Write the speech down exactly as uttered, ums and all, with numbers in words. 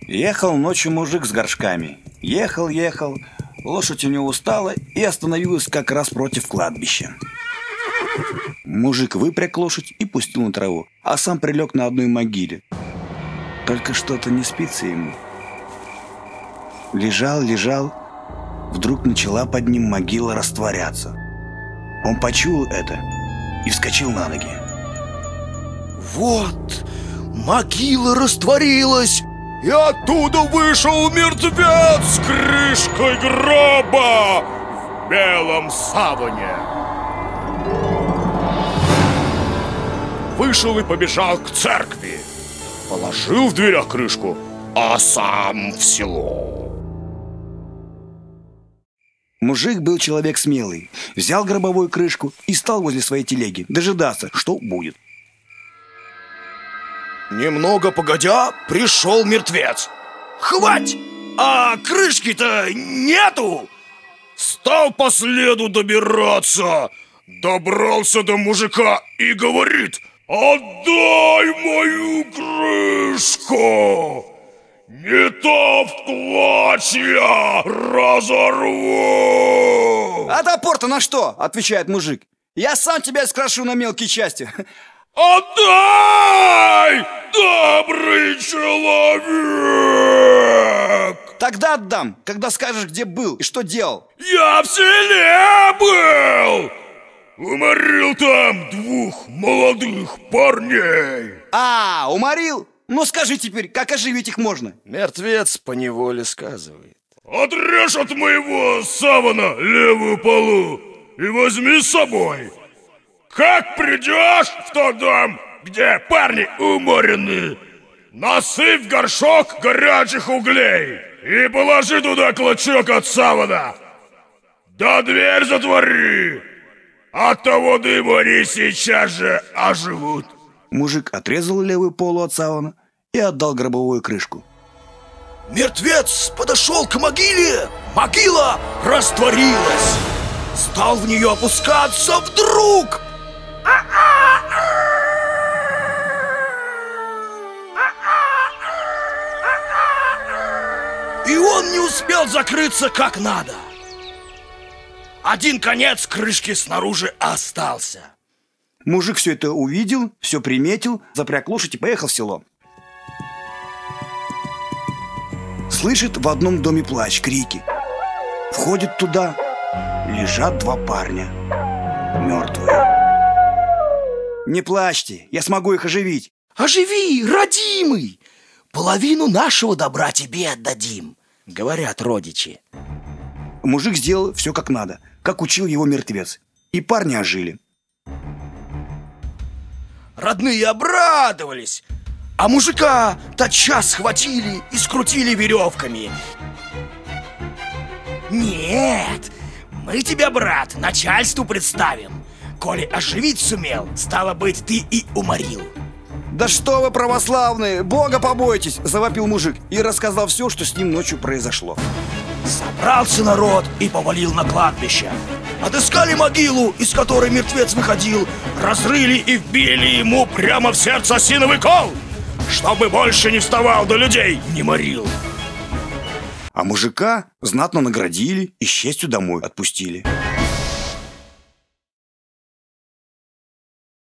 Ехал ночью мужик с горшками. Ехал, ехал. Лошадь у него устала и остановилась как раз против кладбища. Мужик выпряг лошадь и пустил на траву, а сам прилег на одной могиле. Только что-то не спится ему. Лежал, лежал. Вдруг начала под ним могила растворяться. Он почуял это и вскочил на ноги. Вот, могила растворилась, и оттуда вышел мертвец с крышкой гроба в белом саване. Вышел и побежал к церкви. Положил в дверях крышку, а сам в село. Мужик был человек смелый. Взял гробовую крышку и стал возле своей телеги дожидаться, что будет. Немного погодя, пришел мертвец. Хвать! А крышки-то нету! Стал по следу добираться. Добрался до мужика и говорит: отдай мою крышку! Не то в клочья разорву! А топор-то на что? Отвечает мужик. Я сам тебя скрошу на мелкие части. Отдай, добрый человек! Тогда отдам, когда скажешь, где был и что делал. Я в селе был! Уморил там двух молодых парней. А, уморил? Ну скажи теперь, как оживить их можно? Мертвец поневоле сказывает. Отрежь от моего савана левую полу и возьми с собой. Как придешь в тот дом, где парни уморены, насыпь в горшок горячих углей и положи туда клочок от савана. Да дверь затвори. От того дыма они сейчас же оживут. Мужик отрезал левую полу от савана и отдал гробовую крышку. Мертвец подошел к могиле. Могила растворилась. Стал в нее опускаться вдруг. И он не успел закрыться как надо. Один конец крышки снаружи остался. Мужик все это увидел, все приметил, запряг лошадь и поехал в село. Слышит в одном доме плач, крики. Входит туда, лежат два парня, мертвые. Не плачьте, я смогу их оживить. Оживи, родимый! Половину нашего добра тебе отдадим, говорят родичи. Мужик сделал все как надо, как учил его мертвец. И парни ожили. Родные обрадовались, а мужика тотчас схватили и скрутили веревками. Нет, мы тебя, брат, начальству представим. Коли оживить сумел, стало быть, ты и уморил. Да что вы, православные, Бога побойтесь, завопил мужик и рассказал все, что с ним ночью произошло. Собрался народ и повалил на кладбище. Отыскали могилу, из которой мертвец выходил, разрыли и вбили ему прямо в сердце осиновый кол, чтобы больше не вставал до людей, не морил. А мужика знатно наградили и с честью домой отпустили.